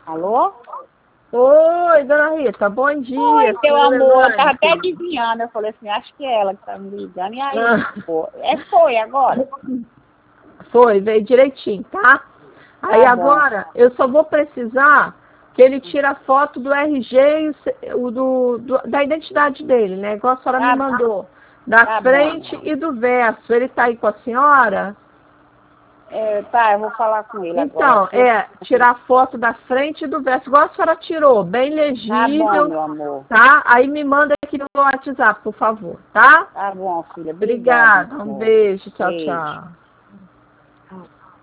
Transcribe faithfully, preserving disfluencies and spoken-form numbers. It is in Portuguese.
Alô? Oi, dona Rita, bom dia. Oi, meu amor, eu tava até Levante. adivinhando. Eu falei assim, acho que é ela que tá me ligando. E aí, Ah, pô, é, foi agora? foi, veio direitinho, tá? Aí Tá bom, agora eu só vou precisar que ele tire a foto do R G e o, ce- o do, do- da identidade dele, né? Igual a senhora me tá, mandou. Da tá bom. frente e do verso. Ele tá aí com a senhora? É, tá, eu vou falar com ele agora. Então, é, tirar a foto da frente e do verso, igual a senhora tirou, bem Tá bom, legível, meu amor. tá? Aí me manda aqui no WhatsApp, por favor, tá? Tá bom, filha. Obrigada, Obrigada, um então. beijo, tchau, Beijo. tchau.